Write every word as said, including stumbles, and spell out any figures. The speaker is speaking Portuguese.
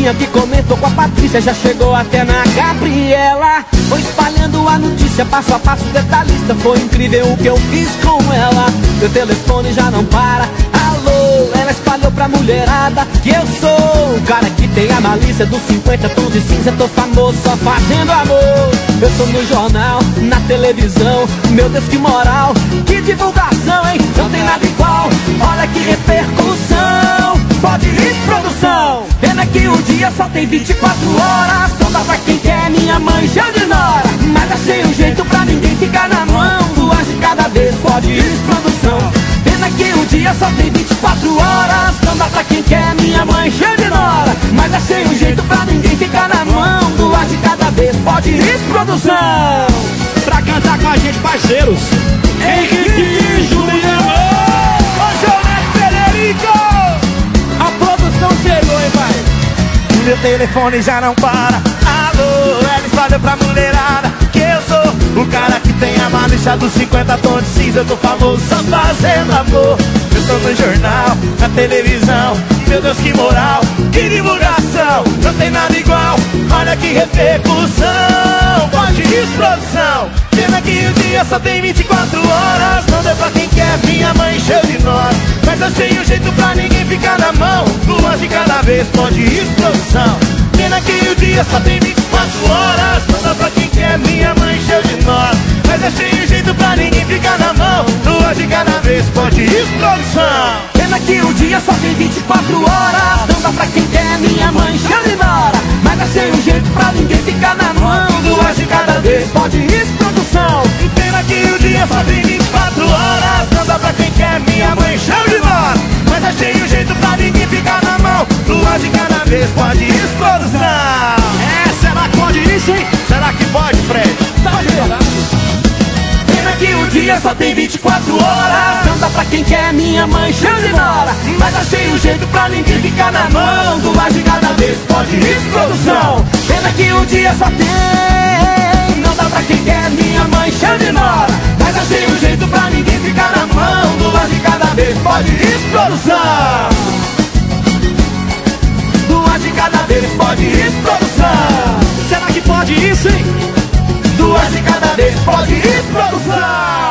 Fulaninha que comentou com a Patrícia já chegou até na Gabriela. Foi espalhando a notícia, passo a passo detalhista. Foi incrível o que eu fiz com ela. Meu telefone já não para. Alô, ela espalhou pra mulherada que eu sou o cara que tem a malícia dos cinquenta tons de cinza. Tô famoso só fazendo amor. Eu tô no jornal, na televisão. Meu Deus, que moral, que divulgação, hein? Não tem nada igual, olha que repercussão. Pode ir, produção. Pena que o dia só tem vinte e quatro horas. Não dá pra quem quer, minha mãe já de nora. Mas achei um jeito pra ninguém ficar na mão. Duas de cada vez, pode ir, produção. Pena que o dia só tem vinte e quatro horas. Não dá pra quem quer, minha mãe já de nora. Mas achei um jeito pra ninguém ficar na mão. Duas de cada vez, pode ir, produção. Pra cantar com a gente, parceiros, Henrique e Juliano. Ô, Jonas Federico, A produção chegou, hein, pai? meu telefone já não para. Alô, ela espalhou pra mulherada que eu sou o cara que tem a malícia dos cinquenta tons de cinza. Eu tô famoso só fazendo amor. Eu tô no jornal, na televisão. Meu Deus, que moral, que divulgação. Não tem nada igual, olha que repercussão. Pode ir, produção. Pena que o dia só tem vinte e quatro horas. Não deu pra quem quer, minha mãe encheu de nós. Mas achei um jeito pra ninguém ficar na mão. Duas de cada vez, pode ir, produção. Pena que o dia só tem vinte e quatro horas. Não dá pra quem quer, minha mãe encheu de nós. Mas achei um jeito pra ninguém ficar na mão. Duas de cada vez, pode ir, produção. Pena que o dia só tem vinte e quatro horas. Não dá pra quem quer, minha mãe encheu de nora. Mas achei um jeito pra ninguém ficar na mão. Duas de cada vez, pode ir, produção. Pena que o dia só tem vinte e quatro horas. Não dá pra quem quer, minha mãe encheu de nós. Mas achei um jeito pra ninguém ficar na mão. Duas de cada vez, pode ir, produção. É, será que pode isso, hein? Será que pode, Fred? Pode Pena que o dia só tem vinte e quatro horas. Não dá pra quem quer, minha mãe encheu de nora. Mas achei um jeito pra ninguém ficar na mão. Duas de cada vez, pode ir, produção. Pena que o dia só tem. Não dá pra quem quer, minha mãe encheu de nora. Mas achei um jeito pra ninguém ficar na mão. Duas de cada vez, pode ir, produção. Duas de cada vez, pode ir, produção. Será que pode isso, hein? Duas de cada vez, pode ir, produção.